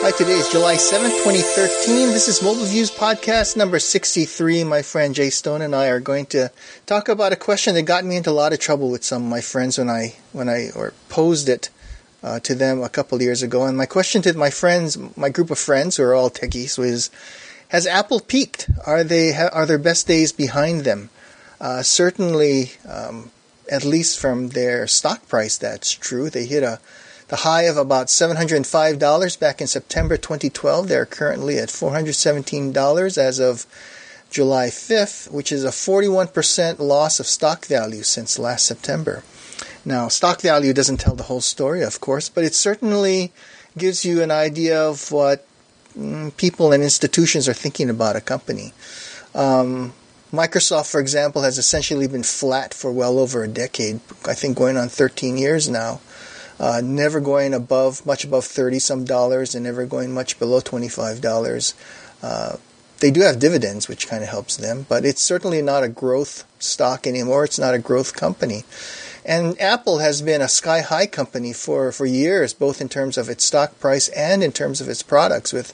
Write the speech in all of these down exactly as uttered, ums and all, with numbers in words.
Hi, today is July seventh, twenty thirteen. This is Mobile Views Podcast number sixty-three. My friend Jay Stone and I are going to talk about a question that got me into a lot of trouble with some of my friends when I when I or posed it uh, to them a couple of years ago. And my question to my friends, my group of friends who are all techies, was: has Apple peaked? Are they are their best days behind them? Uh, certainly, um, at least from their stock price, that's true. They hit a the high of about seven hundred five dollars back in September twenty twelve. They're currently at four hundred seventeen dollars as of July fifth, which is a forty-one percent loss of stock value since last September. Now, stock value doesn't tell the whole story, of course, but it certainly gives you an idea of what mm, people and institutions are thinking about a company. Um, Microsoft, for example, has essentially been flat for well over a decade, I think going on thirteen years now. Uh, never going above, much above thirty some dollars, and never going much below twenty-five dollars. Uh, they do have dividends, which kind of helps them, but it's certainly not a growth stock anymore. It's not a growth company. And Apple has been a sky-high company for, for years, both in terms of its stock price and in terms of its products, with,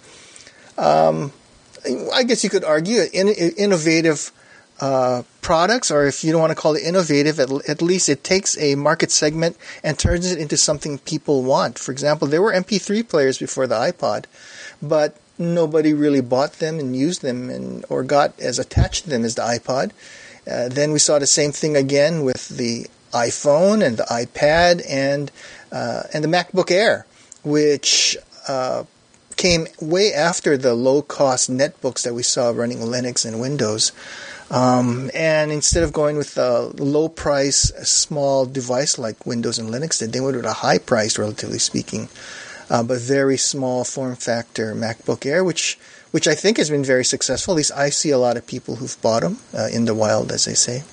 um, I guess you could argue, in, innovative Uh, products, or if you don't want to call it innovative, at, at least it takes a market segment and turns it into something people want. For example, there were M P three players before the iPod, but nobody really bought them and used them and or got as attached to them as the iPod. Uh, then we saw the same thing again with the iPhone and the iPad and uh, and the MacBook Air, which uh, came way after the low-cost netbooks that we saw running Linux and Windows. Um, and instead of going with a low-price, small device like Windows and Linux did, they went with a high-price, relatively speaking, uh, but very small form factor MacBook Air, which which I think has been very successful. At least I see a lot of people who've bought them uh, in the wild, as they say.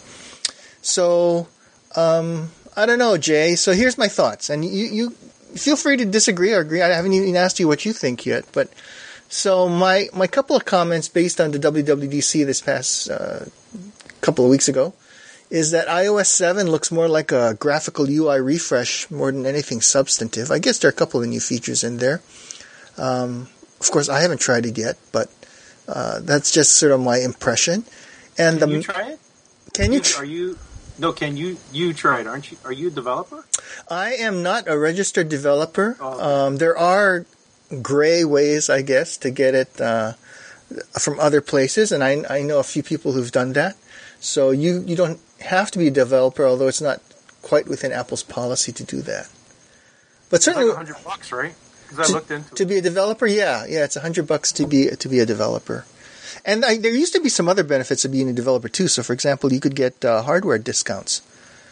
So, um, I don't know, Jay. So here's my thoughts. And you, you feel free to disagree or agree. I haven't even asked you what you think yet, but... So my, my couple of comments based on the W W D C this past uh, couple of weeks ago is that i O S seven looks more like a graphical U I refresh more than anything substantive. I guess there are a couple of new features in there. Um, of course, I haven't tried it yet, but uh, that's just sort of my impression. And can the, you try it? Can you? Tr- are you? No, can you? You try it, aren't you? Are you a developer? I am not a registered developer. Oh, okay. Um, there are gray ways, I guess, to get it uh, from other places, and I, I know a few people who've done that. So you, you don't have to be a developer, although it's not quite within Apple's policy to do that. But certainly, it's like a hundred bucks, right? Because I looked into to it. be a developer, yeah, yeah, it's a hundred bucks to be to be a developer. And I, there used to be some other benefits of being a developer too. So, for example, you could get uh, hardware discounts.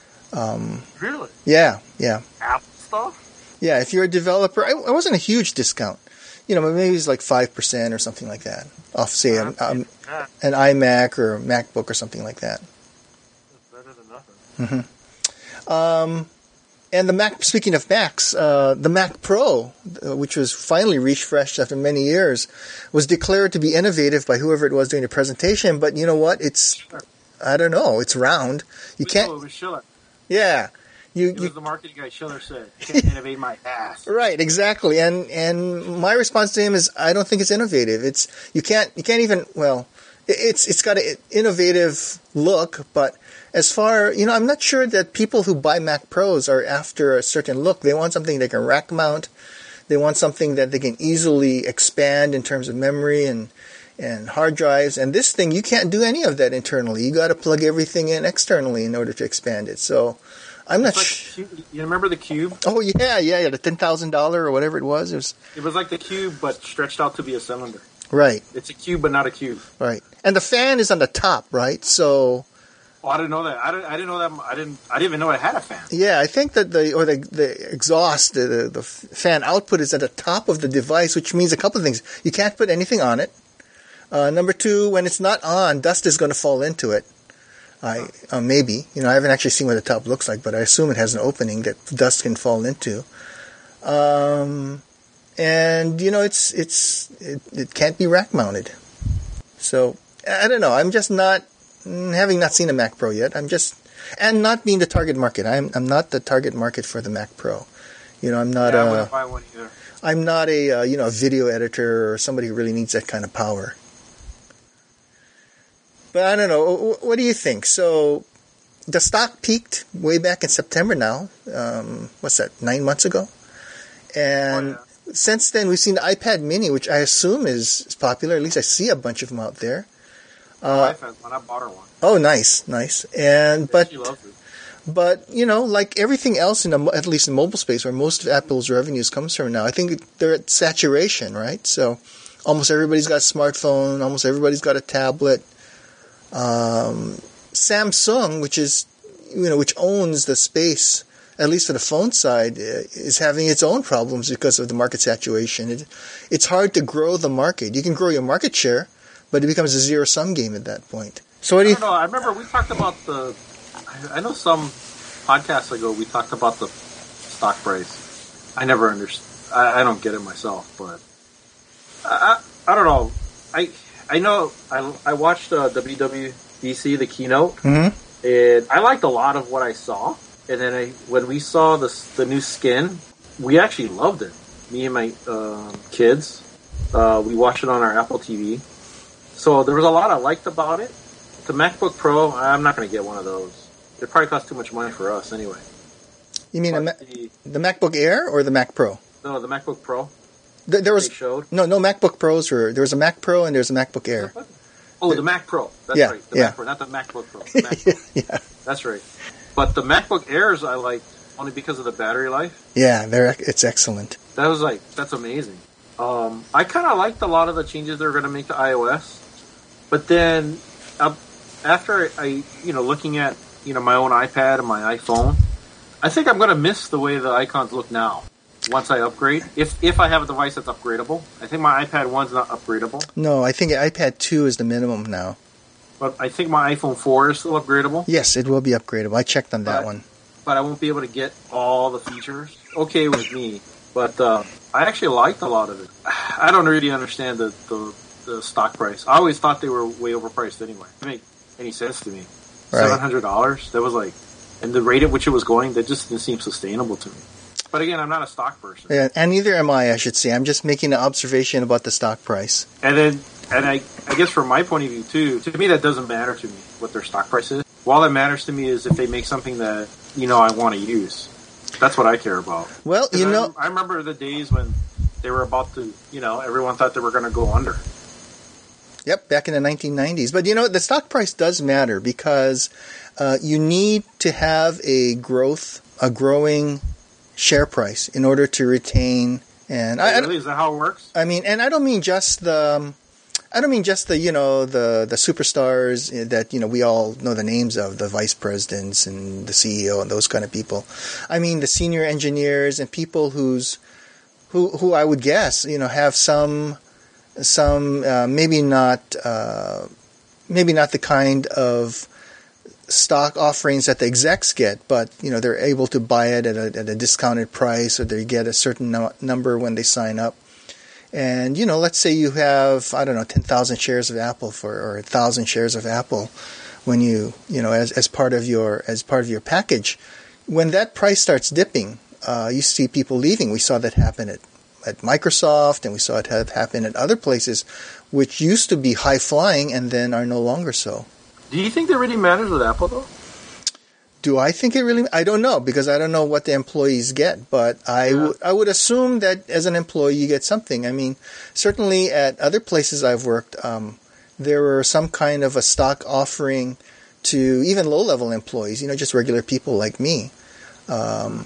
Um, really? Yeah, yeah. Apple stuff. Yeah, if you're a developer, it wasn't a huge discount. You know, maybe it's like five percent or something like that off, say, a, um, an iMac or a MacBook or something like that. That's better than nothing. Mm-hmm. Um, and the Mac, speaking of Macs, uh, the Mac Pro, uh, which was finally refreshed after many years, was declared to be innovative by whoever it was doing the presentation. But you know what? It's, I don't know, it's round. You we can't. Know it was Schiller. Yeah. You, it you, was the marketing guy, Schiller said. Can't innovate my ass. Right, exactly. And and my response to him is, I don't think it's innovative. It's you can't you can't even well, it's it's got an innovative look, but as far you know, I'm not sure that people who buy Mac Pros are after a certain look. They want something they can rack mount. They want something that they can easily expand in terms of memory and and hard drives. And this thing, you can't do any of that internally. You got to plug everything in externally in order to expand it. So. I'm not like, sure. You remember the Cube? Oh, yeah, yeah, yeah, the ten thousand dollars or whatever it was. It was It was like the Cube, but stretched out to be a cylinder. Right. It's a cube, but not a cube. Right. And the fan is on the top, right? So... Oh, I didn't know that. I didn't, I didn't know that. I didn't I didn't even know it had a fan. Yeah, I think that the, or the, the exhaust, the, the, the fan output is at the top of the device, which means a couple of things. You can't put anything on it. Uh, number two, when it's not on, dust is going to fall into it. I uh, maybe you know I haven't actually seen what the top looks like, but I assume it has an opening that dust can fall into. Um, and you know it's it's it, it can't be rack mounted. So I don't know. I'm just not having not seen a Mac Pro yet. I'm just and not being the target market. I'm I'm not the target market for the Mac Pro. You know, I'm not yeah, I a, wouldn't buy one either. I'm not a uh, you know a video editor or somebody who really needs that kind of power. But I don't know. What do you think? So the stock peaked way back in September now. Um, what's that? Nine months ago, and. Oh, yeah. Since then, we've seen the iPad Mini, which I assume is, is popular. At least I see a bunch of them out there. Uh, iPad one. I bought her one. Oh, nice, nice. And but She loves it. but you know, like everything else in the, at least in mobile space, where most of Apple's revenues comes from now, I think they're at saturation, right? So almost everybody's got a smartphone. Almost everybody's got a tablet. Um, Samsung, which is you know which owns the space. At least for the phone side, is having its own problems because of the market saturation. It, it's hard to grow the market. You can grow your market share, but it becomes a zero-sum game at that point. So what do I you? don't know. I remember we talked about the. I I know some podcasts ago we talked about the stock price. I never understand. I, I don't get it myself, but I, I I don't know. I I know I I watched uh, W W D C the keynote, Mm-hmm. and I liked a lot of what I saw. And then I, when we saw the the new skin, we actually loved it. Me and my um, kids, uh, we watched it on our Apple T V. So there was a lot I liked about it. The MacBook Pro, I'm not going to get one of those. It probably costs too much money for us anyway. You mean a Ma- the, the MacBook Air or the Mac Pro? no, the MacBook Pro. Th- there was They showed. no no MacBook Pros. Were, there was a Mac Pro and there's a MacBook Air. Oh, the Mac Pro. That's Yeah, right. The yeah. Mac Pro, not the MacBook Pro. The Mac Pro. yeah, That's right. But the MacBook Airs I liked only because of the battery life. yeah, they're it's excellent. That was like, that's amazing. Um, I kind of liked a lot of the changes they're going to make to iOS. But then, uh, after I, you know, looking at, you know, my own iPad and my iPhone, I think I'm going to miss the way the icons look now once I upgrade. If if I have a device that's upgradable. I think my iPad one's not upgradable. No, I think iPad two is the minimum now. But I think my iPhone four is still upgradable. Yes, it will be upgradable. I checked on that But- one. But I won't be able to get all the features. Okay with me. But uh, I actually liked a lot of it. I don't really understand the, the, the stock price. I always thought they were way overpriced anyway. It didn't make any sense to me. Right. seven hundred dollars? That was like... And the rate at which it was going, that just didn't seem sustainable to me. But again, I'm not a stock person. Yeah, and neither am I. I should say. I'm just making an observation about the stock price. And then, and I, I guess from my point of view too, to me that doesn't matter to me what their stock price is. All that matters to me is if they make something that you know I want to use. That's what I care about. Well, 'Cause you I, know, I remember the days when they were about to, you know, everyone thought they were going to go under. Yep, back in the nineteen nineties. But you know, the stock price does matter because uh, you need to have a growth, a growing share price in order to retain. And I, I, really, is that how it works? I mean, and I don't mean just the, um, I don't mean just the, you know, the the superstars that you know we all know the names of, the vice presidents and the C E O and those kind of people. I mean the senior engineers and people who's, who who I would guess you know have some. Some uh, maybe not uh, maybe not the kind of stock offerings that the execs get, but you know they're able to buy it at a, at a discounted price, or they get a certain no- number when they sign up. And you know, let's say you have I don't know ten thousand shares of Apple for or one thousand shares of Apple when you you know as as part of your as part of your package. When that price starts dipping, uh, you see people leaving. We saw that happen at. At Microsoft, and we saw it have happen at other places, which used to be high flying and then are no longer so. Do you think that really matters with Apple, though? Do I think it really? I don't know because I don't know what the employees get, but I, Yeah. w- I would assume that as an employee you get something. I mean, certainly at other places I've worked, um, there were some kind of a stock offering to even low level employees, you know, just regular people like me, um,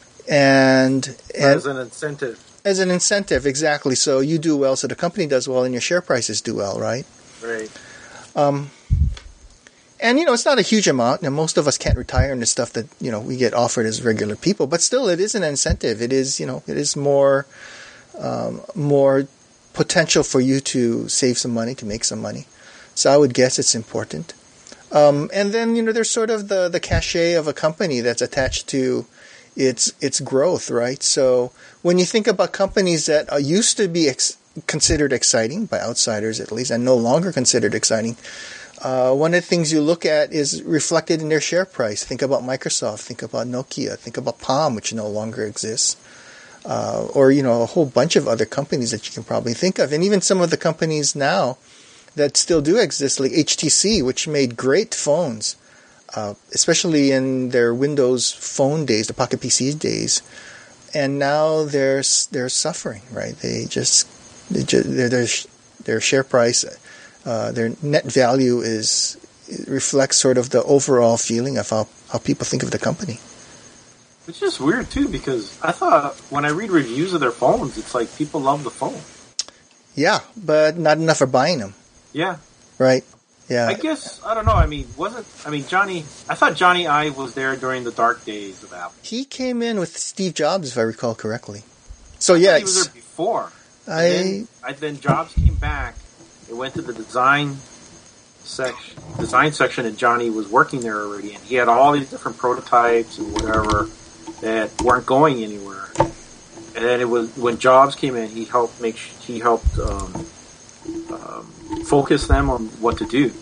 and and. As an incentive. As an incentive, exactly. So you do well, so the company does well, and your share prices do well, right? Right. Um, and, you know, it's not a huge amount, and most of us can't retire into stuff that, you know, we get offered as regular people. But still, it is an incentive. It is, you know, it is more, um, more potential for you to save some money, to make some money. So I would guess it's important. Um, and then, you know, there's sort of the, the cachet of a company that's attached to its its growth, right? So when you think about companies that uh, used to be ex- considered exciting by outsiders, at least, and no longer considered exciting, uh, one of the things you look at is reflected in their share price. Think about Microsoft. Think about Nokia. Think about Palm, which no longer exists. uh, or, you know, a whole bunch of other companies that you can probably think of. And even some of the companies now that still do exist, like H T C, which made great phones, uh, especially in their Windows Phone days, the Pocket P C days. And now they're they're suffering, right? They just, they just their their their share price, uh, their net value is it reflects sort of the overall feeling of how, how people think of the company. It's just weird too, because I thought when I read reviews of their phones, it's like people love the phone. Yeah, but not enough are buying them. Yeah. Right. Yeah. I guess, I don't know. I mean, wasn't, I mean, Johnny, I thought Johnny Ive was there during the dark days of Apple. He came in with Steve Jobs, if I recall correctly. So, yeah. He was there before. I, then, I, then Jobs came back. It went to the design section, design section, and Johnny was working there already. And he had all these different prototypes and whatever that weren't going anywhere. And then it was, when Jobs came in, he helped make, he helped, um, um, focus them on what to do.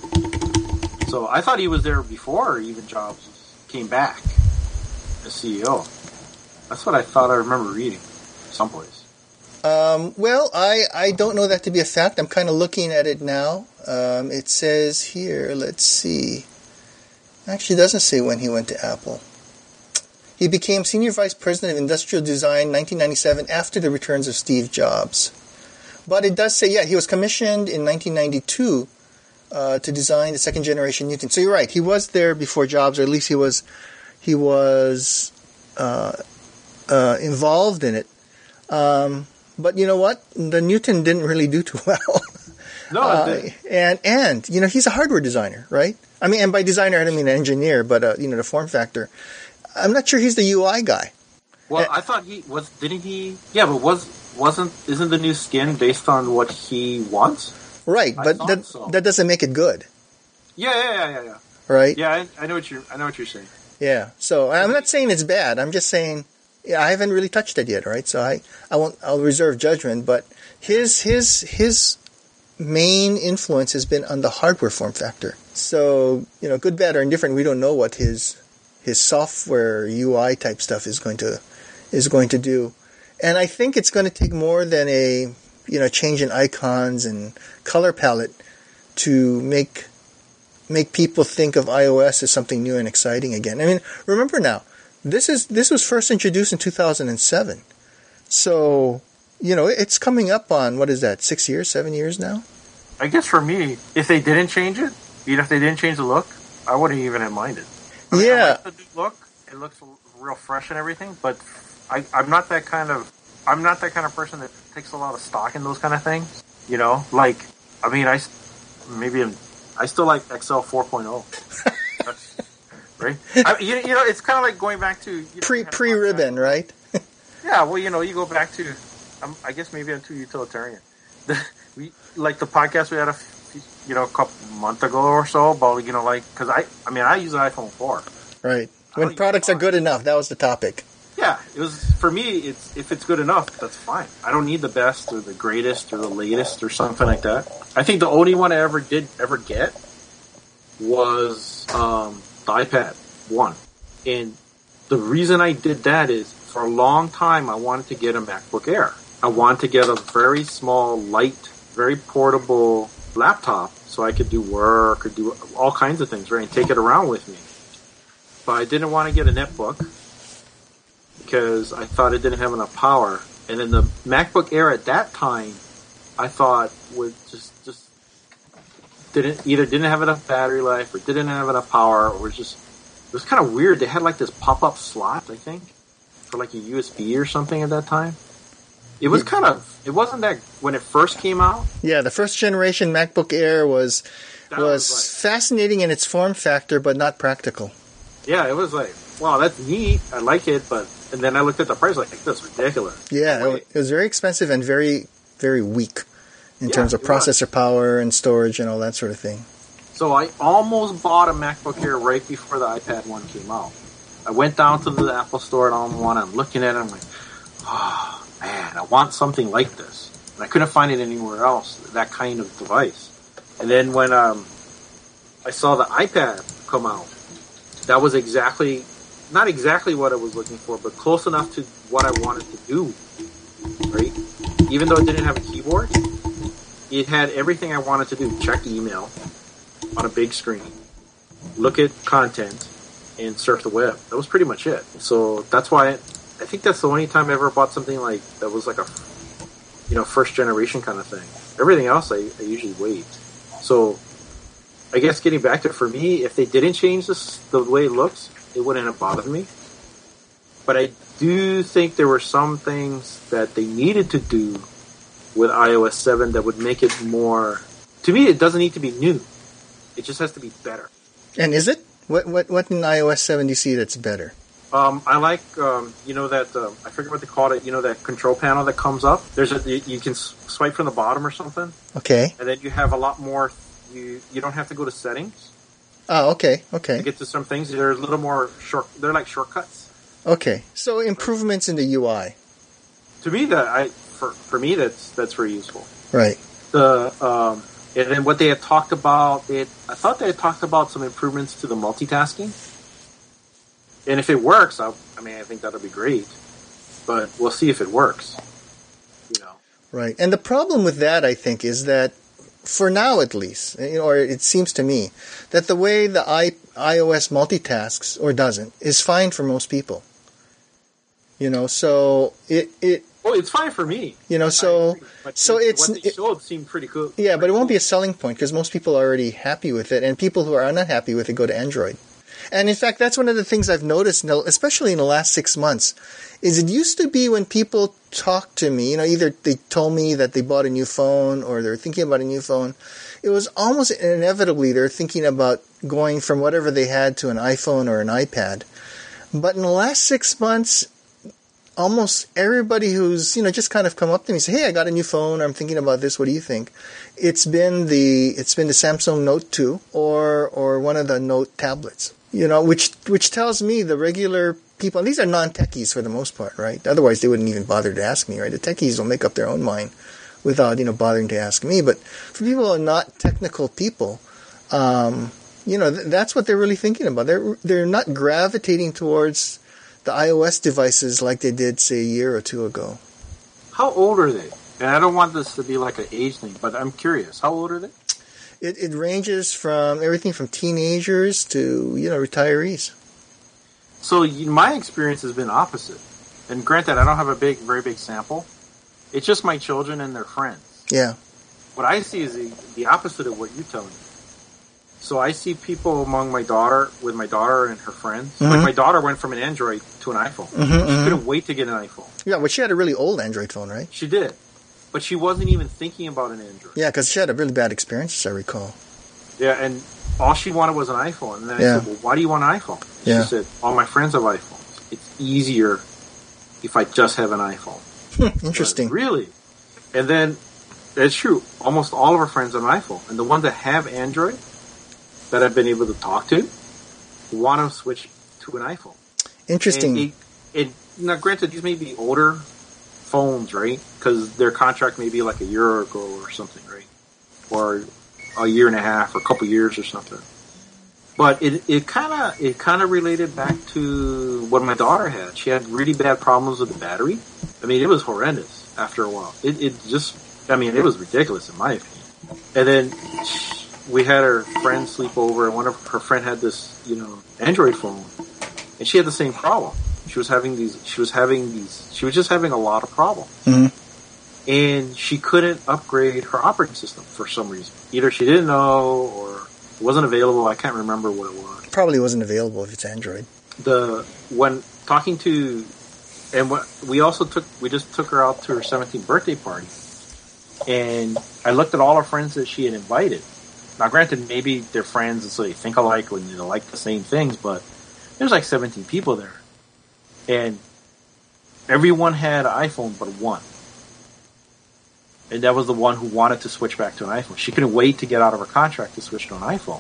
So I thought he was there before even Jobs came back as C E O. That's what I thought I remember reading someplace. Um, well, I, I don't know that to be a fact. I'm kind of looking at it now. Um, it says here, let's see. Actually, it doesn't say when he went to Apple. He became Senior Vice President of Industrial Design in nineteen ninety-seven after the returns of Steve Jobs. But it does say, yeah, he was commissioned in nineteen ninety-two uh, to design the second generation Newton. So you're right, he was there before Jobs, or at least he was he was uh, uh, involved in it. Um, but you know what? The Newton didn't really do too well. No, uh, it didn't. and and you know he's a hardware designer, right? I mean, and by designer I don't mean an engineer, but uh, you know the form factor. I'm not sure he's the U I guy. Well, I thought he was. Didn't he? Yeah, but was wasn't isn't the new skin based on what he wants? Right, I but thought that so. that doesn't make it good, Yeah, yeah, yeah, yeah, yeah. right? Yeah, I, I know what you. I know what you're saying. Yeah. So I'm not saying it's bad. I'm just saying, yeah, I haven't really touched it yet, right? So I, I won't. I'll reserve judgment. But his his his main influence has been on the hardware form factor. So you know, good, bad, or indifferent, we don't know what his his software U I type stuff is going to is going to do. And I think it's going to take more than a you know change in icons and color palette to make make people think of iOS as something new and exciting again. I mean, remember now, this is this was first introduced in two thousand seven. So, you know, it's coming up on, what is that, six years, seven years now? I guess for me, if they didn't change it, even if they didn't change the look, I wouldn't even have minded. I mean, Yeah. I like the new look. It looks real fresh and everything, but I, I'm not that kind of I'm not that kind of person that takes a lot of stock in those kind of things. You know, like I mean, I maybe I'm, I still like X L four point oh. That's, right? I, you, you know, it's kind of like going back to you know, Pre pre ribbon, right? Yeah, well, you know, you go back to. Um, I guess maybe I'm too utilitarian. The, we like the podcast we had a you know a couple month ago or so about you know like because I I mean I use an iPhone four. Right. When products are good enough, that was the topic. Yeah, it was for me. It's if it's good enough, that's fine. I don't need the best or the greatest or the latest or something like that. I think the only one I ever did ever get was um, the iPad one, and the reason I did that is for a long time I wanted to get a MacBook Air. I wanted to get a very small, light, very portable laptop so I could do work or do all kinds of things, right, and take it around with me. But I didn't want to get a netbook because I thought it didn't have enough power. And then the MacBook Air at that time, I thought would just just didn't either didn't have enough battery life or didn't have enough power or was just it was kind of weird. They had like this pop up slot, I think, for like a U S B or something at that time. It was kind of it wasn't that when it first came out. Yeah, the first generation MacBook Air was That was, was like- fascinating in its form factor, but not practical. Yeah, it was like, wow, that's neat. I like it, but and then I looked at the price, like that's ridiculous. Yeah, No way. it, it was very expensive and very very weak in Yeah, terms of it was. processor power and storage and all that sort of thing. So I almost bought a MacBook Air right before the iPad one came out. I went down to the Apple Store and all one. I'm looking at it. I'm like, oh man, I want something like this. And I couldn't find it anywhere else. That kind of device. And then when um, I saw the iPad come out, that was exactly, not exactly what I was looking for, but close enough to what I wanted to do right? Even though it didn't have a keyboard, it had everything I wanted to do. Check email on a big screen, look at content, and surf the web. That was pretty much it. So that's why I think that's the only time I ever bought something like that was like a, you know, first generation kind of thing. Everything else I, I usually wait. So I guess getting back to, for me, if they didn't change this the way it looks, it wouldn't have bothered me. But I do think there were some things that they needed to do with i O S seven that would make it more... To me, it doesn't need to be new. It just has to be better. And is it? What what what in i O S seven do you see that's better? Um, I like, um, you know, that, uh, I forget what they call it, you know, that control panel that comes up. There's a, you, you can swipe from the bottom or something. Okay. And then you have a lot more, you you don't have to go to settings. Oh, okay, okay. To get to some things, they're a little more short, they're like shortcuts. Okay, so improvements in the U I. To me, that I for for me, that's that's very useful. Right. The um, and then what they had talked about, it I thought they had talked about some improvements to the multitasking. And if it works, I, I mean, I think that'll be great. But we'll see if it works. You know. Right, and the problem with that, I think, is that for now, at least, you know, or it seems to me that the way the I, iOS multitasks or doesn't is fine for most people. You know, so it it. Well, it's fine for me. You know, so agree, but so it's what they it, showed seemed pretty cool. Yeah, but it cool. won't be a selling point because most people are already happy with it, and people who are unhappy with it go to Android. And in fact, that's one of the things I've noticed, especially in the last six months, is it used to be when people talked to me, you know, either they told me that they bought a new phone or they're thinking about a new phone, it was almost inevitably they're thinking about going from whatever they had to an iPhone or an iPad. But in the last six months, almost everybody who's, you know, just kind of come up to me and say, hey, I got a new phone, or I'm thinking about this, what do you think? It's been the it's been the Samsung Note two or or one of the Note tablets. You know, which which tells me the regular people, and these are non-techies for the most part, right? Otherwise, they wouldn't even bother to ask me, right? The techies will make up their own mind without, you know, bothering to ask me. But for people who are not technical people, um, you know, th- that's what they're really thinking about. They're they're not gravitating towards the iOS devices like they did, say, a year or two ago. How old are they? And I don't want this to be like an age thing, but I'm curious. How old are they? It, it ranges from everything from teenagers to, you know, retirees. So you, my experience has been opposite. And granted, I don't have a big, very big sample. It's just my children and their friends. Yeah. What I see is the, the opposite of what you're telling me. So I see people among my daughter, with my daughter and her friends. Mm-hmm. Like my daughter went from an Android to an iPhone. Mm-hmm, she mm-hmm. couldn't wait to get an iPhone. Yeah, well, she had a really old Android phone, right? She did. But she wasn't even thinking about an Android. Yeah, because she had a really bad experience, as I recall. Yeah, and all she wanted was an iPhone. And then yeah. I said, well, why do you want an iPhone? And yeah. She said, all my friends have iPhones. It's easier if I just have an iPhone. Interesting. Said, really? And then, it's true, almost all of her friends have an iPhone. And the ones that have Android, that I've been able to talk to, want to switch to an iPhone. Interesting. And it, it, now, granted, these may be older phones, right? Because their contract may be like a year ago or something, right? Or a year and a half, or a couple years or something. But it it kind of it kind of related back to what my daughter had. She had really bad problems with the battery. I mean, it was horrendous after a while. It it just, I mean, it was ridiculous in my opinion. And then she, we had her friend sleep over, and one of her friend had this, you know, Android phone, and she had the same problem. She was having these. She was having these. She was just having a lot of problems, mm-hmm. and she couldn't upgrade her operating system for some reason. Either she didn't know, or it wasn't available. I can't remember what it was. Probably wasn't available if it's Android. The when talking to, and what we also took, we just took her out to her seventeenth birthday party, and I looked at all her friends that she had invited. Now, granted, maybe they're friends and so they think alike when they like the same things, but there's like seventeen people there. And everyone had an iPhone but one. And that was the one who wanted to switch back to an iPhone. She couldn't wait to get out of her contract to switch to an iPhone.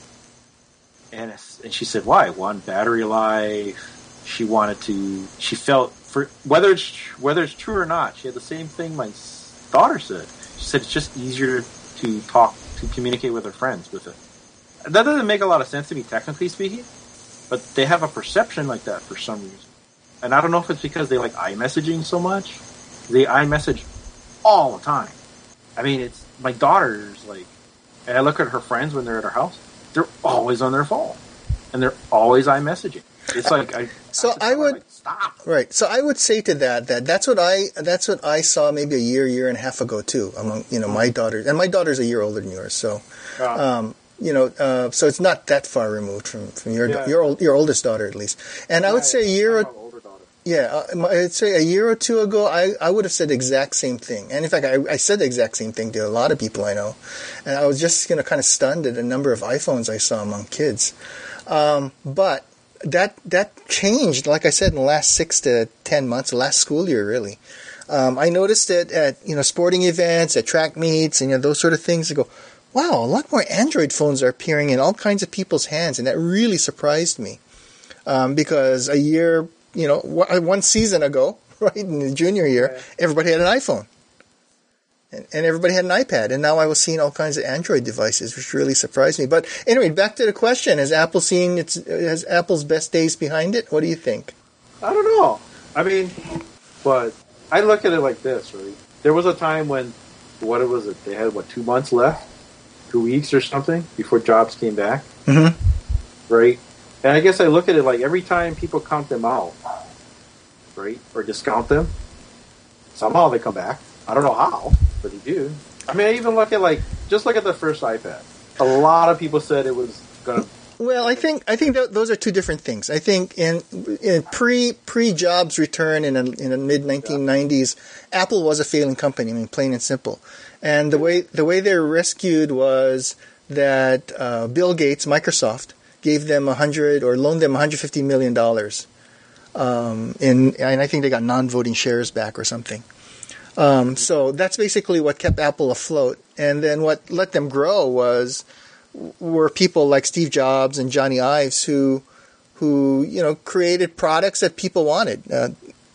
And, and she said, why? One, battery life. She wanted to, she felt, for whether it's, whether it's true or not, she had the same thing my daughter said. She said it's just easier to talk, to communicate with her friends with it. That doesn't make a lot of sense to me, technically speaking, but they have a perception like that for some reason. And I don't know if it's because they like iMessaging so much, they iMessage all the time. I mean, it's my daughter's like, and I look at her friends when they're at her house. They're always on their phone, and they're always iMessaging. It's like I. So I would like, stop. Right. So I would say to that that that's what I that's what I saw maybe a year, year and a half ago too among you know my daughters, and my daughter's a year older than yours, so um, you know uh, so it's not that far removed from, from your Yeah. your old, your oldest daughter at least. And I would say a year or yeah, uh, I'd say a year or two ago I, I would have said the exact same thing, and in fact I, I said the exact same thing to a lot of people I know, and I was just you know kind of stunned at the number of iPhones I saw among kids, um, but. That that changed, like I said, in the last six to ten months, the last school year, really. Um, I noticed it at you know sporting events, at track meets, and you know those sort of things. I go, wow, a lot more Android phones are appearing in all kinds of people's hands, and that really surprised me. Um, because a year, you know, one season ago, right in the junior year, right. everybody had an iPhone. And everybody had an iPad, and now I was seeing all kinds of Android devices, which really surprised me. But anyway, back to the question: Has Apple seen its has Apple's best days behind it? What do you think? I don't know. I mean, but I look at it like this, right? There was a time when, what was it? They had what two months left, two weeks or something before Jobs came back, mm-hmm. right? And I guess I look at it like every time people count them out, right, or discount them, somehow they come back. I don't know how. But they do. I mean, I even look at like just look at the first iPad. A lot of people said it was gonna. Well, I think I think that those are two different things. I think in in pre pre Jobs return in a, in the mid nineteen nineties, yeah. Apple was a failing company. I mean, plain and simple. And the way the way they were rescued was that uh, Bill Gates, Microsoft, gave them a hundred or loaned them one hundred fifty million dollars. Um, in and I think they got non-voting shares back or something. Um, so that's basically what kept Apple afloat. And then what let them grow was were people like Steve Jobs and Johnny Ives who who you know created products that people wanted. Uh,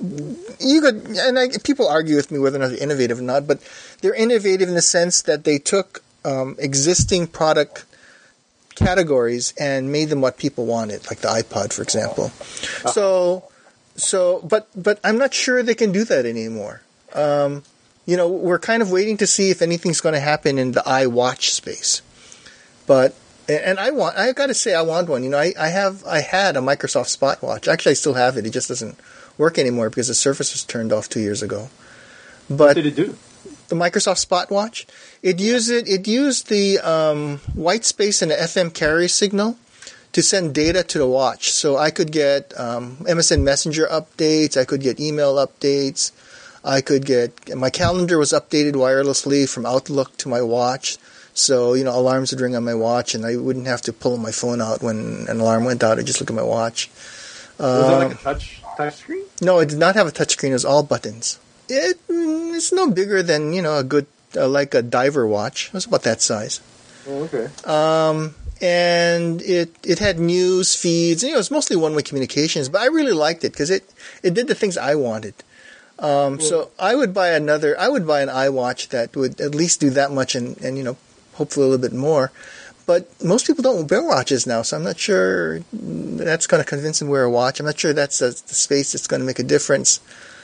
you could and I, people argue with me whether or not they're innovative or not, but they're innovative in the sense that they took um, existing product categories and made them what people wanted, like the iPod, for example. Uh-huh. So so but but I'm not sure they can do that anymore. Um, you know, we're kind of waiting to see if anything's going to happen in the iWatch space. But and I want, I got to say, I want one. You know, I, I have, I had a Microsoft Spot watch. Actually, I still have it. It just doesn't work anymore because the Surface was turned off two years ago. But what did it do? The Microsoft Spot watch. It used it. It used the um, white space and the F M carrier signal to send data to the watch. So I could get um, M S N Messenger updates. I could get email updates. I could get, my calendar was updated wirelessly from Outlook to my watch. So, you know, alarms would ring on my watch and I wouldn't have to pull my phone out when an alarm went out. I'd just look at my watch. Was um, that like a touch, touch screen? No, it did not have a touch screen. It was all buttons. It, it's no bigger than, you know, a good, uh, like a diver watch. It was about that size. Oh, okay. Um, and it, it had news feeds. You know, it was mostly one-way communications, but I really liked it because it, it did the things I wanted. Um, so I would buy another, I would buy an iWatch that would at least do that much and, and, you know, hopefully a little bit more. But most people don't wear watches now, so I'm not sure that's going to convince them to wear a watch. I'm not sure that's the space that's going to make a difference.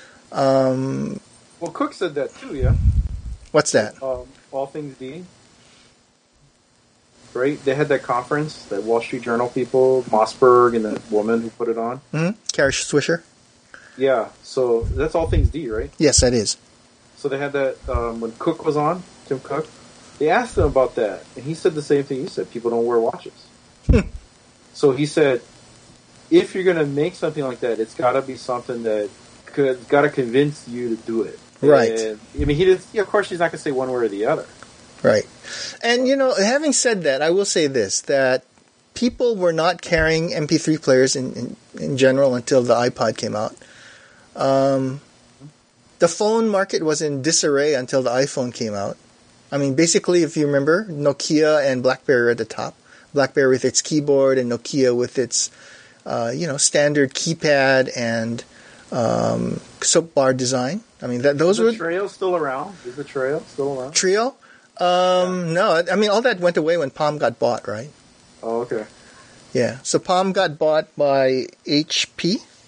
Um, well, Cook said that too, yeah? What's that? Um, All Things D. Right? They had that conference, that Wall Street Journal people, Mossberg and that woman who put it on. Mm-hmm. Kara Swisher. Yeah, so that's All Things D, right? Yes, that is. So they had that um, when Cook was on, Tim Cook. They asked him about that, and he said the same thing you said. People don't wear watches. So he said, if you're going to make something like that, it's got to be something that could got to convince you to do it. Right. And, I mean, he did. Yeah, of course, he's not going to say one way or the other. Right. And you know, having said that, I will say this: that people were not carrying M P three players in in, in general until the iPod came out. Um, the phone market was in disarray until the iPhone came out. I mean, basically, if you remember, Nokia and BlackBerry were at the top. BlackBerry with its keyboard and Nokia with its, uh, you know, standard keypad and um, soap bar design. I mean, that those Is the were... Treo still around? Is the Treo still around? Treo? Um, yeah. No, I mean, all that went away when Palm got bought, right? Oh, okay. Yeah, so Palm got bought by H P.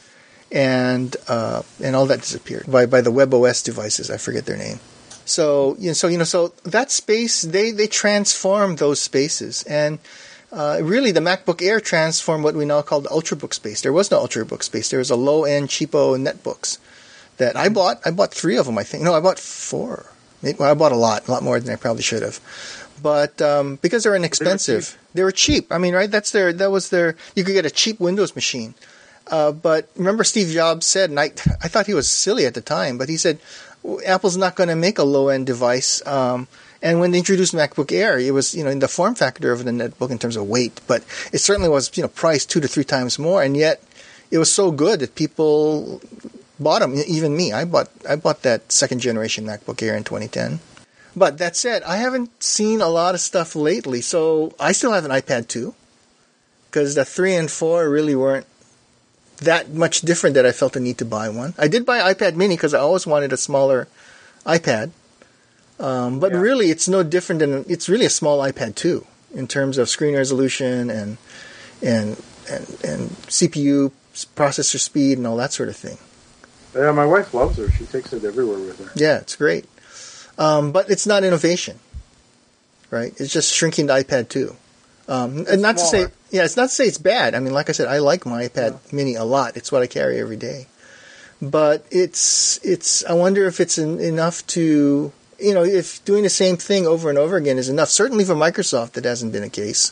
and uh, and all that disappeared by by the WebOS devices. I forget their name. So you know, so you know, so that space they they transformed those spaces, and uh, really the MacBook Air transformed what we now call the Ultrabook space. There was no Ultrabook space. There was a low end cheapo netbooks that I bought. I bought three of them. I think no, I bought four. Well, I bought a lot, a lot more than I probably should have. But um, because they're inexpensive, they were, they were cheap. I mean, right? That's their. That was their. You could get a cheap Windows machine. Uh, but remember, Steve Jobs said, and I, I thought he was silly at the time, but he said Apple's not going to make a low-end device. Um, and when they introduced MacBook Air, it was you know in the form factor of the netbook in terms of weight, but it certainly was you know priced two to three times more, and yet it was so good that people bought them. Even me, I bought I bought that second generation MacBook Air in twenty ten. But that said, I haven't seen a lot of stuff lately, so I still have an iPad two because the three and four really weren't that much different that I felt the need to buy one. I did buy an iPad mini because I always wanted a smaller iPad, um, but yeah. really it's no different than it's really a small iPad two in terms of screen resolution and and and, and C P U processor speed and all that sort of thing. Yeah, my wife loves her. She takes it everywhere with her. Yeah, it's great. Um, but it's not innovation, right? It's just shrinking the iPad two. Um, and not smaller. to say, yeah, it's not to say it's bad. I mean, like I said, I like my iPad yeah. mini a lot. It's what I carry every day. But it's, it's, I wonder if it's en- enough to, you know, if doing the same thing over and over again is enough. Certainly for Microsoft, that hasn't been a case.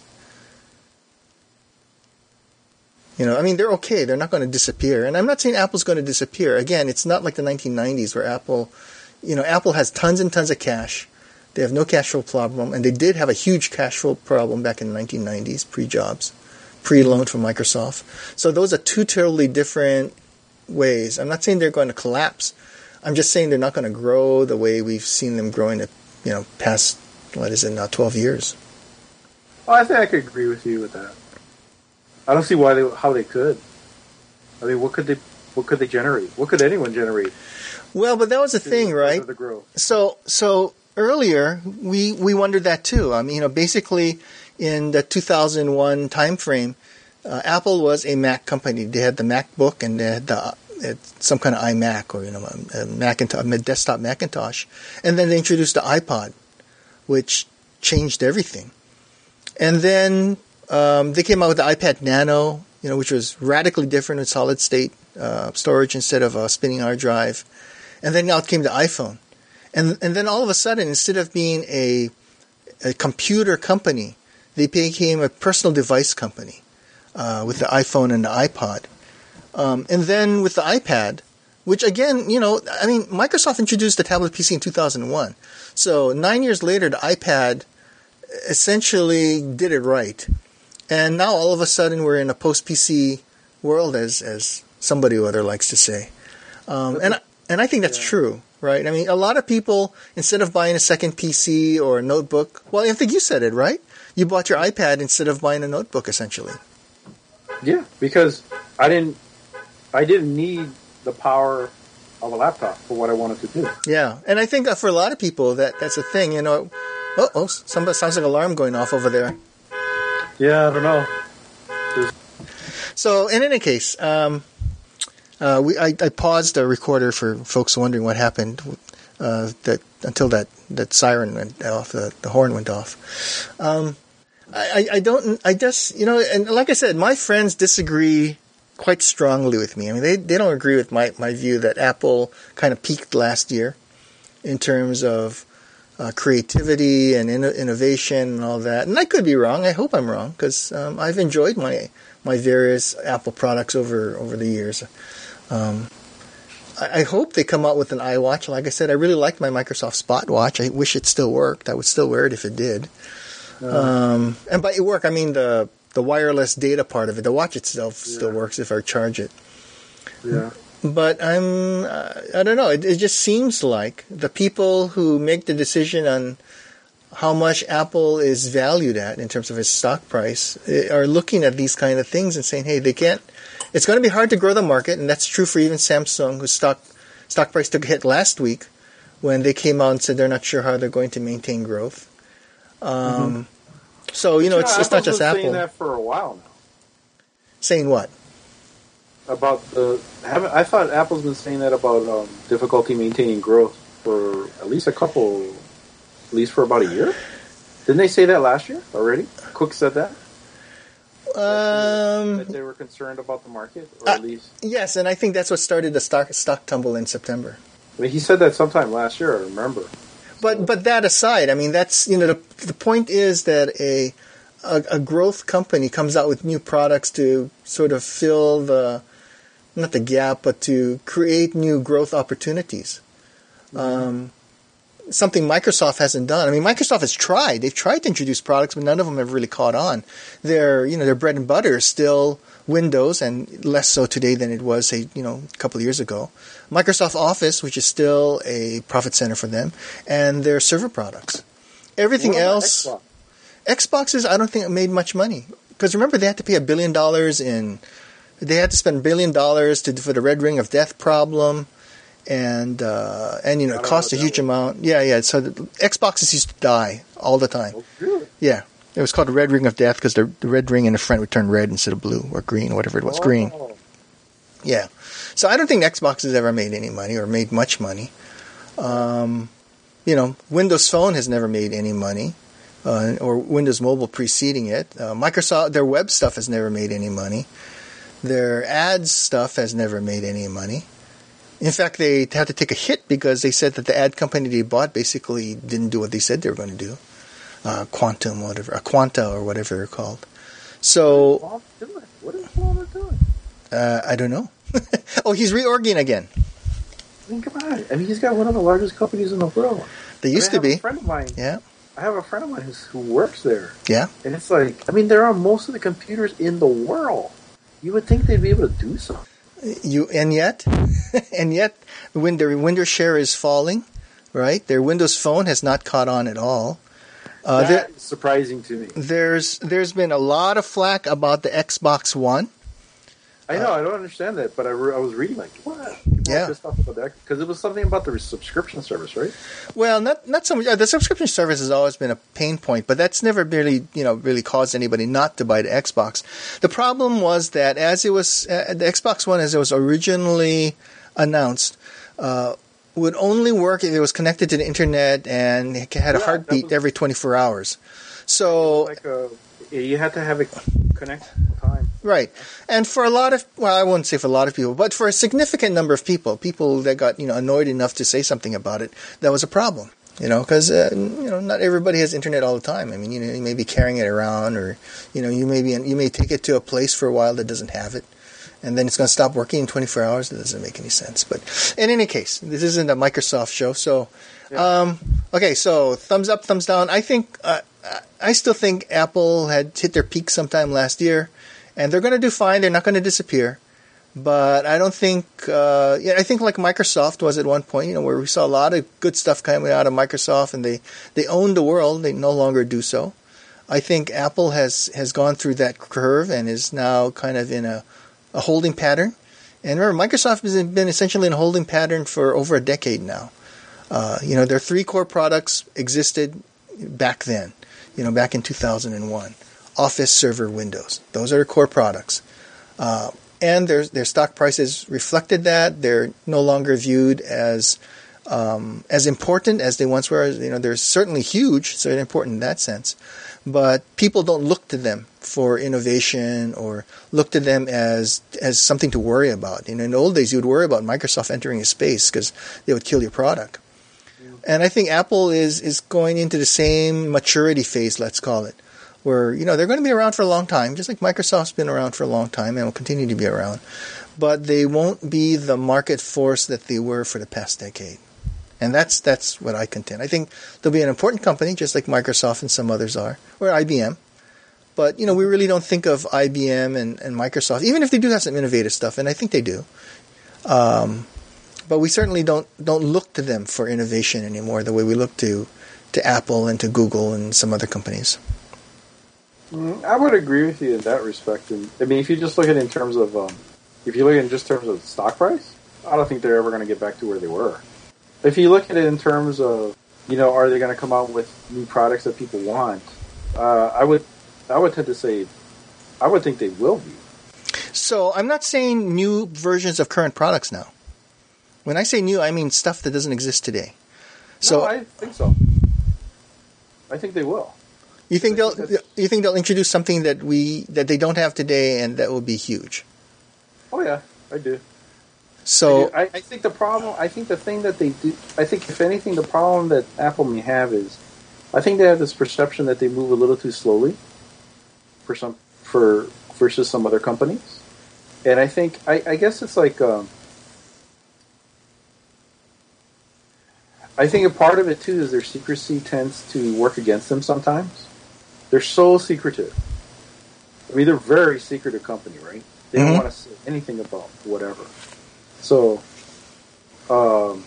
You know, I mean, they're okay. They're not going to disappear. And I'm not saying Apple's going to disappear. Again, it's not like the nineteen nineties where Apple... You know, Apple has tons and tons of cash. They have no cash flow problem, and they did have a huge cash flow problem back in the nineteen nineties, pre-Jobs, pre-loan from Microsoft. So those are two totally different ways. I'm not saying they're going to collapse. I'm just saying they're not going to grow the way we've seen them growing the, you know, past, what is it now, twelve years. Well, I think I could agree with you with that. I don't see why they, how they could. I mean, what could they, what could they generate? What could anyone generate? Well, but that was the thing, right? So, so earlier we we wondered that too. I mean, you know, basically in the two thousand one timeframe, uh, Apple was a Mac company. They had the MacBook and they had the uh, some kind of iMac or you know a Macintosh, a desktop Macintosh, and then they introduced the iPod, which changed everything. And then um, they came out with the iPad Nano, you know, which was radically different with solid state uh, storage instead of a spinning hard drive. And then out came the iPhone. And and then all of a sudden, instead of being a, a computer company, they became a personal device company uh, with the iPhone and the iPod. Um, and then with the iPad, which again, you know, I mean, Microsoft introduced the tablet P C in two thousand one. So nine years later, the iPad essentially did it right. And now all of a sudden, we're in a post-P C world, as as somebody or other likes to say. Um, and And I think that's yeah. true, right? I mean, a lot of people, instead of buying a second P C or a notebook, well, I think you said it, right? You bought your iPad instead of buying a notebook, essentially. Yeah, because I didn't, I didn't need the power of a laptop for what I wanted to do. Yeah, and I think for a lot of people, that that's a thing. You know, oh, oh somebody sounds like an alarm going off over there. Yeah, I don't know. There's... So, in any case. Um, Uh, we I, I paused the recorder for folks wondering what happened uh, that until that, that siren went off, the, the horn went off. Um, I, I don't I just you know and like I said, my friends disagree quite strongly with me. I mean they, they don't agree with my, my view that Apple kind of peaked last year in terms of uh, creativity and in, innovation and all that. And I could be wrong. I hope I'm wrong because um, I've enjoyed my my various Apple products over over the years. Um, I, I hope they come out with an iWatch. Like I said, I really liked my Microsoft Spot watch. I wish it still worked. I would still wear it if it did. Uh, um, and by it work, I mean the, the wireless data part of it. The watch itself yeah. still works if I charge it. Yeah. But I'm, uh, I don't know. It, it just seems like the people who make the decision on how much Apple is valued at in terms of its stock price are looking at these kind of things and saying, hey, they can't. It's going to be hard to grow the market, and that's true for even Samsung, whose stock stock price took a hit last week when they came out and said they're not sure how they're going to maintain growth. Um, mm-hmm. So, you know, it's, you know, it's not just Apple. Saying that for a while now. Saying what? about the. Haven't I thought Apple's been saying that about um, difficulty maintaining growth for at least a couple, at least for about a year. Didn't they say that last year already? Cook said that. Um, that they were concerned about the market, or at uh, least yes, and I think that's what started the stock stock tumble in September. I mean, he said that sometime last year. I remember. But so. but that aside, I mean, that's you know the the point is that a, a a growth company comes out with new products to sort of fill the not the gap, but to create new growth opportunities. Mm-hmm. Um, something Microsoft hasn't done. I mean, Microsoft has tried. They've tried to introduce products, but none of them have really caught on. Their, you know, their bread and butter is still Windows, and less so today than it was, say, you know, a couple of years ago. Microsoft Office, which is still a profit center for them, and their server products. Everything else, Xbox? Xboxes, I don't think made much money because remember they had to pay a billion dollars in. They had to spend a billion dollars to for the Red Ring of Death problem. And, uh, and you know, it cost a huge amount. Yeah, yeah. So the Xboxes used to die all the time. Oh, really? Yeah. It was called the Red Ring of Death because the, the red ring in the front would turn red instead of blue or green or whatever it was. Oh. Green. Yeah. So I don't think Xboxes ever made any money or made much money. Um, you know, Windows Phone has never made any money. Uh, or Windows Mobile preceding it. Uh, Microsoft, their web stuff has never made any money. Their ads stuff has never made any money. In fact, they had to take a hit because they said that the ad company they bought basically didn't do what they said they were going to do. Uh, Quantum, whatever, uh, Quanta or whatever they're called. So, what is Walmart doing? Uh, I don't know. Oh, he's reorging again. I mean, come on. I mean, he's got one of the largest companies in the world. They used I mean, to be. A friend of mine. Yeah. I have a friend of mine who's, who works there. Yeah. And it's like, I mean, they're on most of the computers in the world. You would think they'd be able to do something. You and yet, and yet, when their Windows share is falling, right? Their Windows Phone has not caught on at all. Uh, That's surprising to me. There's there's been a lot of flack about the Xbox One. I know, uh, I don't understand that, but I, re- I was reading like, what? People yeah, pissed off about that because it was something about the subscription service, right? Well, not not so much. Uh, the subscription service has always been a pain point, but that's never really you know really caused anybody not to buy the Xbox. The problem was that as it was uh, the Xbox One, as it was originally announced, uh, would only work if it was connected to the internet and it had a yeah, heartbeat was, every twenty-four hours. So like a, you had to have it connect time. Right. And for a lot of, well, I wouldn't say for a lot of people, but for a significant number of people, people that got, you know, annoyed enough to say something about it, that was a problem, you know, because, uh, you know, not everybody has internet all the time. I mean, you know, you may be carrying it around or, you know, you may be, you may take it to a place for a while that doesn't have it. And then it's going to stop working in twenty-four hours. That doesn't make any sense. But in any case, this isn't a Microsoft show. So, yeah. um, okay, so thumbs up, thumbs down. I think, uh, I still think Apple had hit their peak sometime last year. And they're going to do fine. They're not going to disappear. But I don't think, uh, yeah, I think like Microsoft was at one point, you know, where we saw a lot of good stuff coming out of Microsoft and they, they owned the world. They no longer do so. I think Apple has, has gone through that curve and is now kind of in a, a holding pattern. And remember, Microsoft has been essentially in a holding pattern for over a decade now. Uh, you know, their three core products existed back then, you know, back in two thousand one. Office, Server, Windows. Those are the core products. Uh, and their their stock prices reflected that. They're no longer viewed as um, as important as they once were. You know, they're certainly huge, so they're important in that sense. But people don't look to them for innovation or look to them as as something to worry about. You know, in the old days, you would worry about Microsoft entering a space because they would kill your product. And I think Apple is is going into the same maturity phase, let's call it, where, you know, they're going to be around for a long time, just like Microsoft's been around for a long time and will continue to be around. But they won't be the market force that they were for the past decade. And that's that's what I contend. I think they'll be an important company, just like Microsoft and some others are, or I B M. But, you know, we really don't think of I B M and, and Microsoft, even if they do have some innovative stuff, and I think they do. Um, but we certainly don't don't look to them for innovation anymore the way we look to, to Apple and to Google and some other companies. I would agree with you in that respect. And I mean, if you just look at it in terms of, um, if you look at it in just terms of stock price, I don't think they're ever going to get back to where they were. If you look at it in terms of, you know, are they going to come out with new products that people want? Uh, I would, I would tend to say, I would think they will be. So I'm not saying new versions of current products now. When I say new, I mean stuff that doesn't exist today. So no, I think so. I think they will. You think I they'll think you think they'll introduce something that we that they don't have today and that will be huge? Oh yeah, I do. So I, I think the problem, I think the thing that they do, I think if anything, the problem that Apple may have is, I think they have this perception that they move a little too slowly for some for versus some other companies, and I think I, I guess it's like um, I think a part of it too is their secrecy tends to work against them sometimes. They're so secretive. I mean, they're a very secretive company, right? They mm-hmm. don't want to say anything about whatever. So, um,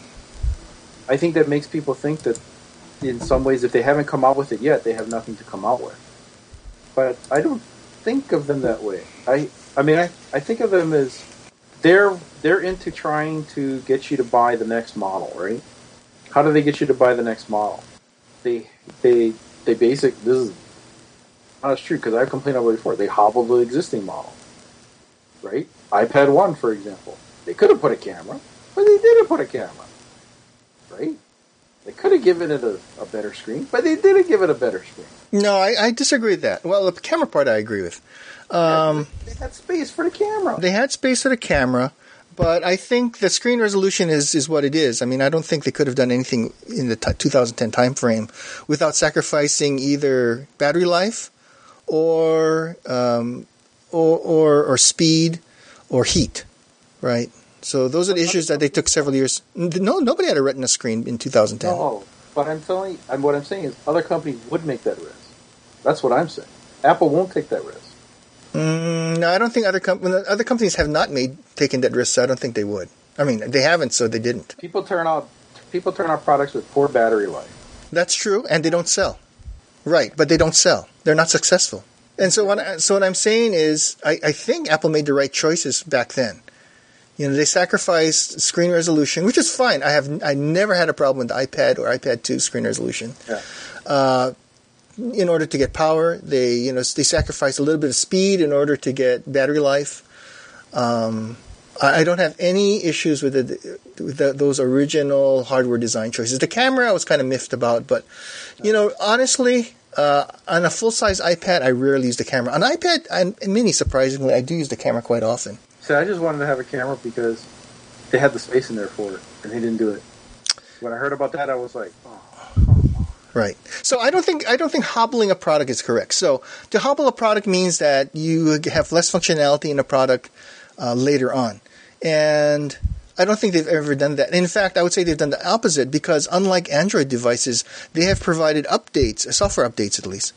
I think that makes people think that in some ways, if they haven't come out with it yet, they have nothing to come out with. But I don't think of them that way. I, I mean, I, I think of them as they're they're into trying to get you to buy the next model, right? How do they get you to buy the next model? They they they basic. This is not as true because I've complained about it before. They hobble the existing model, right? iPad one, for example. They could have put a camera, but they didn't put a camera, right? They could have given it a, a better screen, but they didn't give it a better screen. No, I, I disagree with that. Well, the camera part I agree with. Um, they, they had space for the camera. They had space for the camera, but I think the screen resolution is, is what it is. I mean, I don't think they could have done anything in the t- two thousand ten timeframe without sacrificing either battery life or um, or, or or speed or heat, right? So those are the issues that they took several years. No, nobody had a Retina screen in two thousand ten. No, but I'm telling, and what I'm saying is, other companies would make that risk. That's what I'm saying. Apple won't take that risk. Mm, no, I don't think other com- other companies have not made taken that risk. So I don't think they would. I mean, they haven't, so they didn't. People turn out people turn out products with poor battery life. That's true, and they don't sell. Right, but they don't sell. They're not successful. And so what I, so what I'm saying is, I, I think Apple made the right choices back then. You know, they sacrificed screen resolution, which is fine. I have I never had a problem with the iPad or iPad two screen resolution. Yeah. Uh, in order to get power, they you know they sacrificed a little bit of speed in order to get battery life. Um, I, I don't have any issues with, the, with the, those original hardware design choices. The camera I was kind of miffed about, but you know, honestly, uh, on a full size iPad, I rarely use the camera. On iPad and Mini, surprisingly, I do use the camera quite often. So I just wanted to have a camera because they had the space in there for it, and they didn't do it. When I heard about that, I was like, oh. Right. So I don't think I don't think hobbling a product is correct. So to hobble a product means that you have less functionality in a product uh, later on, and I don't think they've ever done that. In fact, I would say they've done the opposite because unlike Android devices, they have provided updates, software updates at least,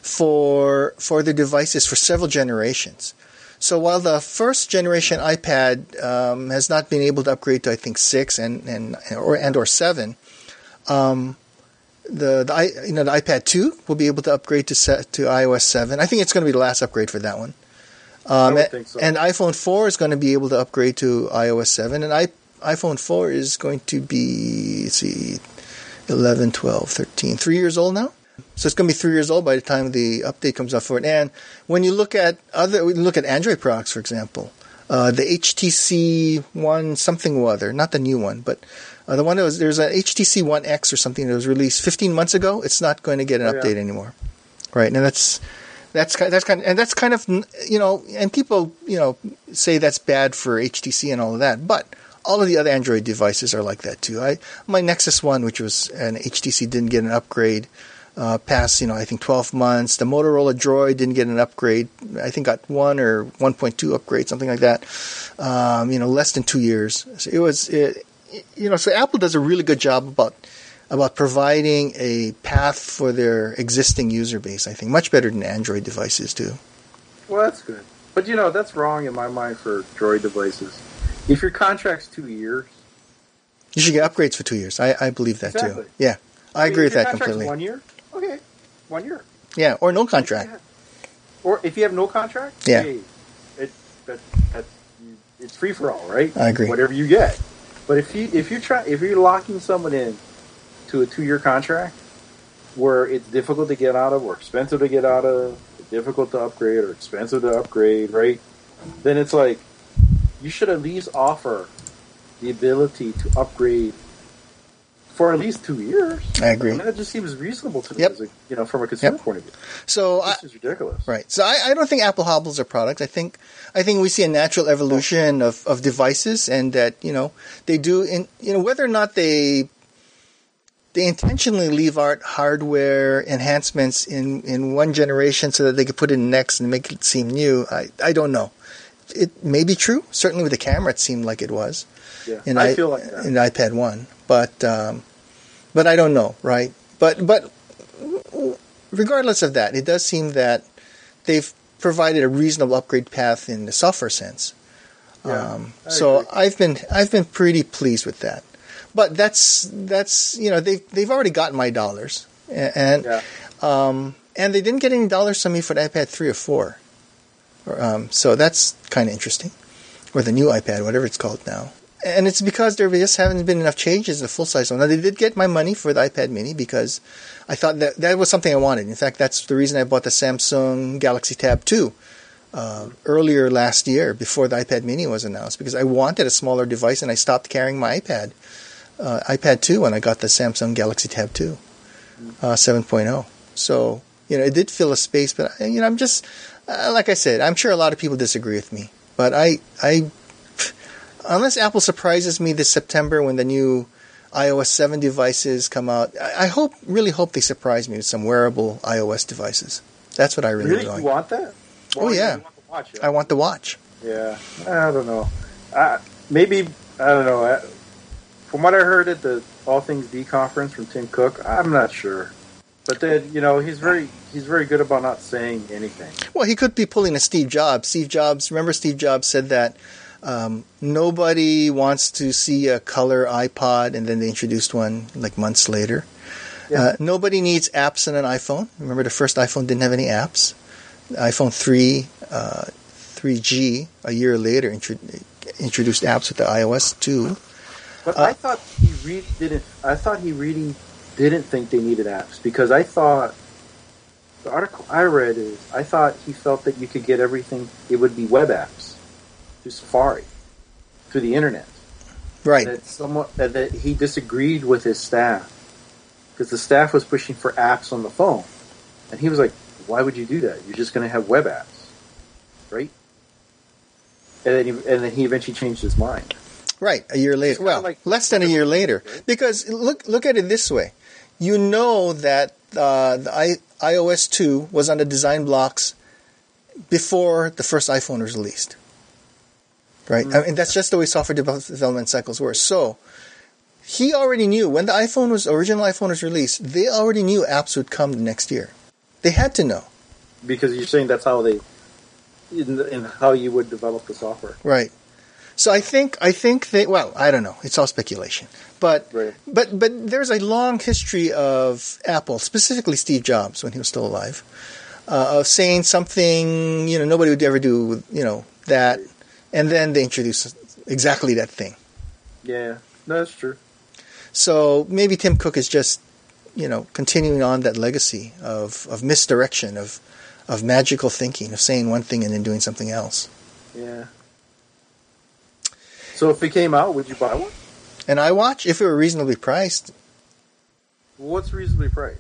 for for their devices for several generations. So while the first generation iPad um, has not been able to upgrade to I think six and and or and or seven, um, the the you know the iPad two will be able to upgrade to set to iOS seven. I think it's going to be the last upgrade for that one. Um, I would think so. And iPhone four is going to be able to upgrade to iOS seven, and I, iPhone four is going to be let's see, eleven, twelve, thirteen, three years old now. So it's going to be three years old by the time the update comes out for it. And when you look at other, when you look at Android products, for example, uh, the H T C One something or other, not the new one, but uh, the one that was there's an H T C One X or something that was released fifteen months ago. It's not going to get an oh, update yeah. anymore, right? And that's that's kind that's kind of, and that's kind of you know, and people you know say that's bad for H T C and all of that, but all of the other Android devices are like that too. I my Nexus One, which was an H T C, didn't get an upgrade. Uh, past, you know, I think twelve months. The Motorola Droid didn't get an upgrade. I think got one or one point two upgrade, something like that. Um, you know, less than two years. So it was, it, you know, so Apple does a really good job about about providing a path for their existing user base. I think much better than Android devices do. Well, that's good, but you know, that's wrong in my mind for Droid devices. If your contract's two years, you should get upgrades for two years. I, I believe that exactly. too. Yeah, I, I mean, agree with that completely. One year. Okay, one year. Yeah, or no contract. Have, or if you have no contract, yeah, hey, it that that's it's free for all, right? I agree. Whatever you get. But if you if you try if you're locking someone in to a two year contract where it's difficult to get out of, or expensive to get out of, difficult to upgrade, or expensive to upgrade, right? then it's like you should at least offer the ability to upgrade for at least two years. I agree. I mean, that just seems reasonable to me, Yep. as a, you know, from a consumer Yep. point of view. So This I, is ridiculous. right. So I, I don't think Apple hobbles their product. I think I think we see a natural evolution of, of devices, and that you know they do. In you know whether or not they they intentionally leave out hardware enhancements in, in one generation so that they could put it in next and make it seem new. I I don't know. It may be true. Certainly with the camera, it seemed like it was. Yeah, in I I, feel like that. in iPad one, but um, but I don't know, right? But but regardless of that, it does seem that they've provided a reasonable upgrade path in the software sense. Yeah, um, I so agree. I've been I've been pretty pleased with that. But that's that's you know they've they've already gotten my dollars, and Yeah. um, and they didn't get any dollars from me for the iPad three or four. Um, so that's kind of interesting, or the new iPad, whatever it's called now. And it's because there just haven't been enough changes in the full-size one. Now, they did get my money for the iPad mini because I thought that that was something I wanted. In fact, that's the reason I bought the Samsung Galaxy Tab two uh, earlier last year before the iPad mini was announced, because I wanted a smaller device and I stopped carrying my iPad, uh, iPad two when I got the Samsung Galaxy Tab two uh, seven point oh. So, you know, it did fill a space, but, you know, I'm just, uh, like I said, I'm sure a lot of people disagree with me. But I, I unless Apple surprises me this September when the new iOS seven devices come out, I, I hope, really hope they surprise me with some wearable iOS devices. That's what I really, Really, want. you want that? Oh, yeah. You want to watch it? I want the watch. Yeah, I don't know. I, maybe I don't know. I, from what I heard at the All Things D conference from Tim Cook, I'm not sure. But then you know he's very he's very good about not saying anything. Well, he could be pulling a Steve Jobs. Steve Jobs, remember Steve Jobs said that um, nobody wants to see a color iPod, and then they introduced one like months later. Yeah. Uh, nobody needs apps on an iPhone. Remember the first iPhone didn't have any apps. The iPhone three, uh, three G, a year later, intro- introduced apps with the iOS two. But Uh, I thought he re- didn't. I thought he really didn't think they needed apps because I thought the article I read is I thought he felt that you could get everything. It would be web apps through Safari, through the internet. Right. That somewhat that, that he disagreed with his staff because the staff was pushing for apps on the phone, and he was like, "Why would you do that? You're just going to have web apps, right?" And then he, and then he eventually changed his mind. Right, a year later. kinda Well, like- less than a year later. Because look look at it this way. You know that uh, the I, iOS two was on the design blocks before the first iPhone was released. Right? I mean, that's just the way software develop- development cycles were. So, he already knew when the iPhone was original iPhone was released, they already knew apps would come the next year. They had to know. Because you're saying that's how they, in, in how you would develop the software. Right. So I think I think they well I don't know, it's all speculation, but Right. but but there's a long history of Apple, specifically Steve Jobs when he was still alive, uh, of saying something you know nobody would ever do with, you know that, and then they introduce exactly that thing. Yeah, no, that's true. So maybe Tim Cook is just you know continuing on that legacy of, of misdirection, of of magical thinking, of saying one thing and then doing something else. Yeah. So if it came out, would you buy one? And iWatch, if it were reasonably priced. What's reasonably priced?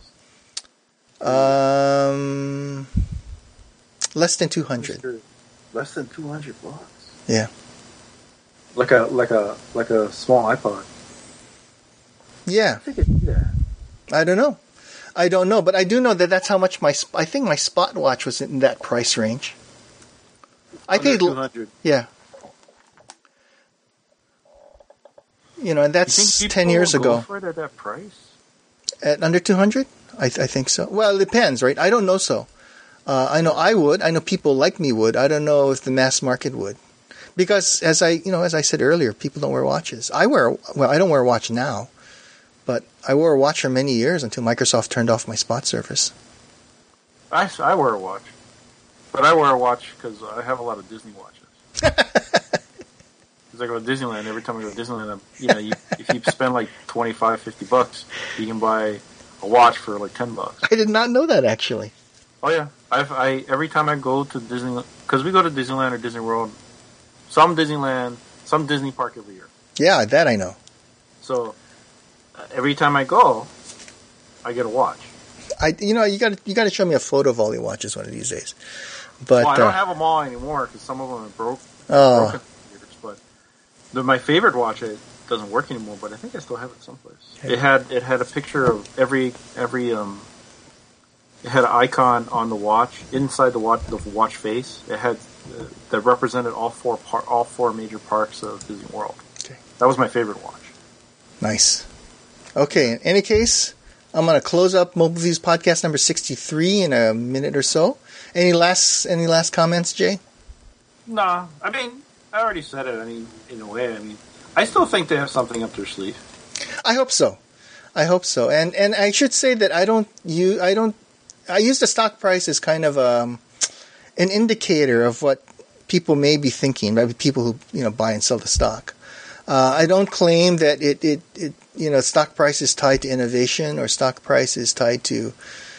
Um, less than two hundred. Less than two hundred bucks. Yeah. Like a like a like a small iPod. Yeah. I think it'd do that. I don't know. I don't know, but I do know that that's how much my sp- I think my Spot watch was in that price range. I paid two hundred. yeah. You know, and that's ten years will ago. Go for it at that price? At under two hundred? I, th- I think so. Well, it depends, right? I don't know so. Uh, I know I would. I know people like me would. I don't know if the mass market would. Because as I, you know, as I said earlier, people don't wear watches. I wear, well, I don't wear a watch now, but I wore a watch for many years until Microsoft turned off my Spot service. I, I wear a watch. But I wear a watch because I have a lot of Disney watches. Because I go to Disneyland, every time I go to Disneyland, I'm, you know, you, if you spend like twenty-five, fifty bucks, you can buy a watch for like ten bucks. I did not know that, actually. Oh, yeah. I've, I every time I go to Disneyland, because we go to Disneyland or Disney World, some Disneyland, some Disney park every year. Yeah, that I know. So uh, every time I go, I get a watch. I, you know, you got you got to show me a photo of all your watches one of these days. But well, I don't uh, have them all anymore because some of them are broke. Oh. broken years, but the, my favorite watch it doesn't work anymore. But I think I still have it someplace. Okay. It had it had a picture of every every um. It had an icon on the watch inside the watch the watch face. It had uh, that represented all four par- all four major parks of Disney World. Okay. That was my favorite watch. Nice. Okay, in any case, I'm going to close up Mobile Views podcast number sixty-three in a minute or so. Any last any last comments, Jay? Nah, I mean, I already said it. I mean, in a way, I mean, I still think they have something up their sleeve. I hope so. I hope so. And and I should say that I don't use I don't I use the stock price as kind of um, an indicator of what people may be thinking, right? People who, you know, buy and sell the stock. Uh, I don't claim that it, it, it, you know, stock price is tied to innovation or stock price is tied to,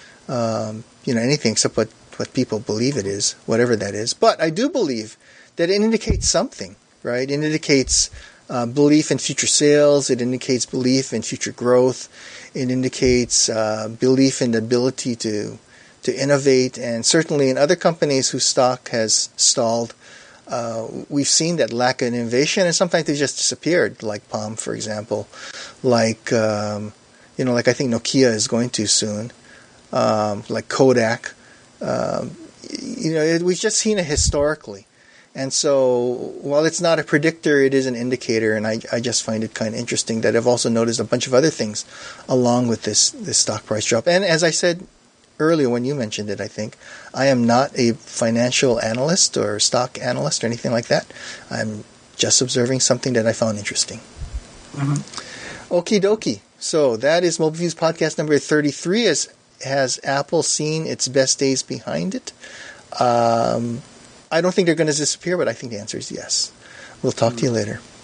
um, you know, anything except what, what people believe it is, whatever that is. But I do believe that it indicates something, right? It indicates uh, belief in future sales. It indicates belief in future growth. It indicates uh, belief in the ability to to innovate. And certainly in other companies whose stock has stalled, Uh, we've seen that lack of innovation, and sometimes they just disappeared, like Palm, for example, like um, you know, like I think Nokia is going to soon, um, like Kodak. Um, you know, it, we've just seen it historically, and so while it's not a predictor, it is an indicator, and I, I just find it kind of interesting that I've also noticed a bunch of other things along with this this stock price drop. And as I said earlier when you mentioned it, I think, I am not a financial analyst or stock analyst or anything like that. I'm just observing something that I found interesting. Mm-hmm. Okie dokie. So that is Mobile Views podcast number thirty-three. Has, has Apple seen its best days behind it? Um, I don't think they're going to disappear, but I think the answer is yes. We'll talk mm-hmm. to you later.